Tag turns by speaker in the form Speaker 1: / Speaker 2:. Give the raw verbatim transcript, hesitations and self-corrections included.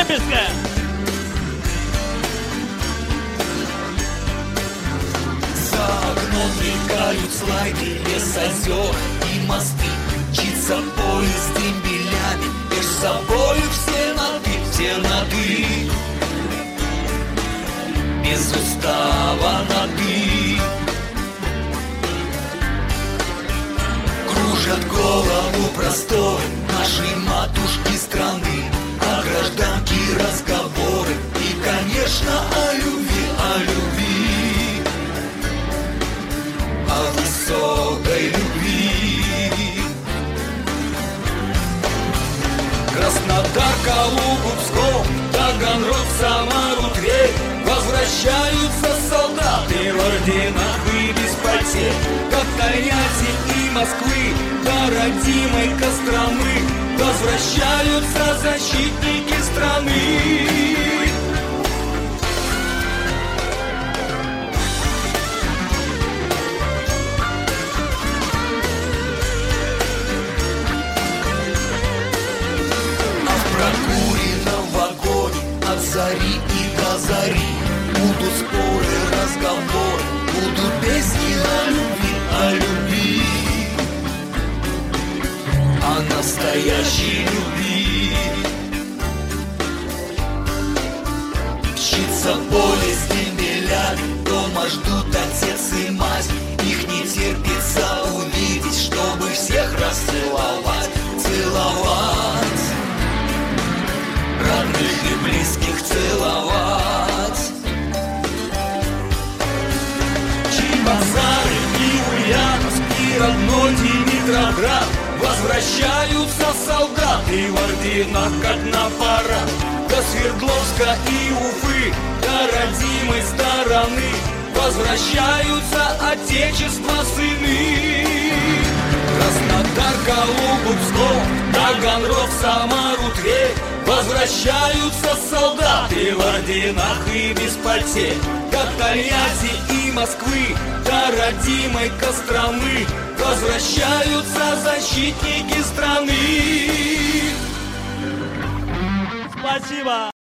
Speaker 1: Тернопольская.
Speaker 2: За окном мелькают слайды, лес, озер и мосты. Мчится поезд с дембелями, меж собою все на ты, все на ты. Без устава на ты. Кружат голову просторы нашей матушки страны. О гражданке разговоры и, конечно, о любви, о любви, о высокой любви. Краснодар, Калугу, Псков, Таганрог, Самару, Тверь. Возвращаются солдаты в орденах и без потерь. Как Тольятти и Москвы, до родимой Костромы. Возвращаются защитники страны. А в прокуренном вагоне от зари и до зари будут споры, разговоры, будут песни о любви, о любви, о настоящей любви. Мчится поле с дембелями, дома ждут отец и мать. Их не терпится увидеть, чтобы всех расцеловать, целовать, родных и близких целовать. Чебоксары и Ульяновск, и родной Димитровград. Возвращаются солдаты в орденах, как на парад. До Свердловска и Уфы, до родимой стороны. Возвращаются отечества сыны. Краснодар, Калугу, Псков, Таганрог, Самару, Тверь. Возвращаются солдаты в орденах и без потерь. Как Тольятти и Москвы, до родимой Костромы. Возвращаются защитники страны.
Speaker 1: Спасибо.